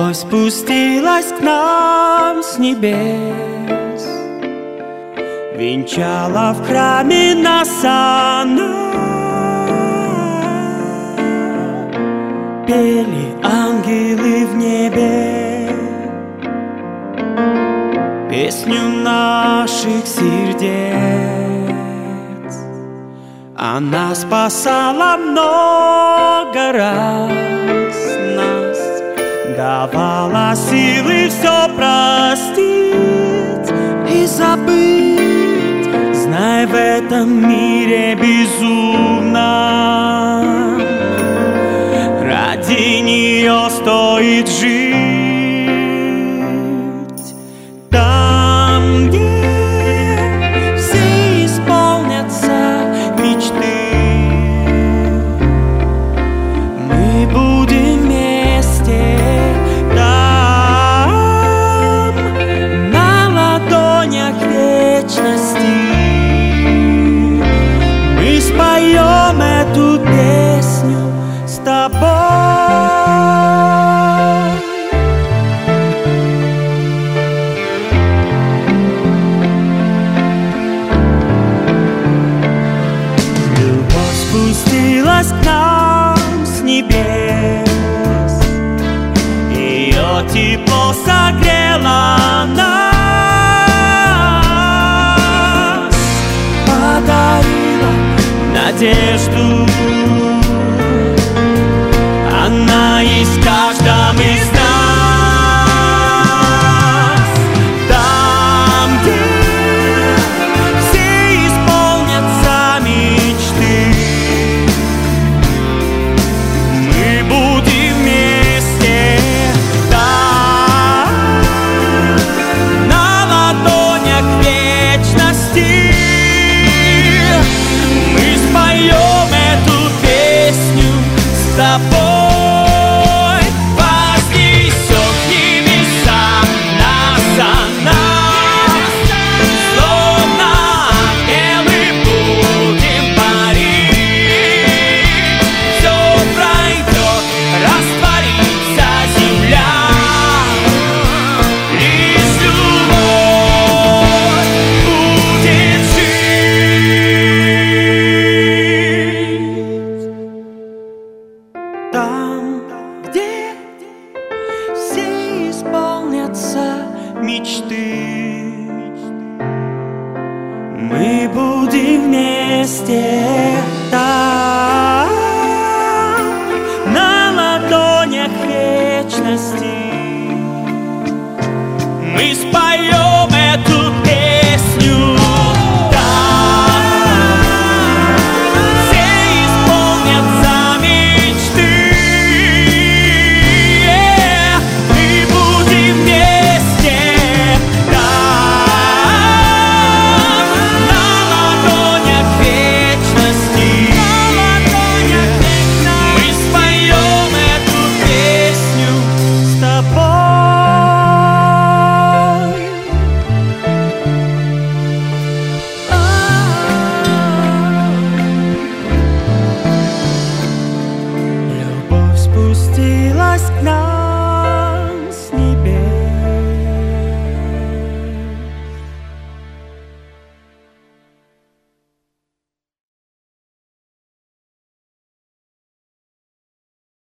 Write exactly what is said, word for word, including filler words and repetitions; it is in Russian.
Любовь спустилась к нам с небес, венчала в храме нас она. Пели ангелы в небе песню наших сердец. Она спасала много раз нас, давала силы все простить и забыть. Знай, в этом мире безумно ради нее стоит жить. Там, где все исполнятся мечты, мы будем вместе. Там, на ладонях вечности, мы споем эту песню с тобой. Любовь спустилась к нам с небес, ее тепло согрело нас, подарила надежду. Она есть в каждом из нас. Там, где все исполнятся мечты, мы будем вместе. Там, на ладонях вечности, мы споем эту песню с тобой. Там, где все исполнятся мечты, мы будем вместе. Там, на ладонях вечности, мы споем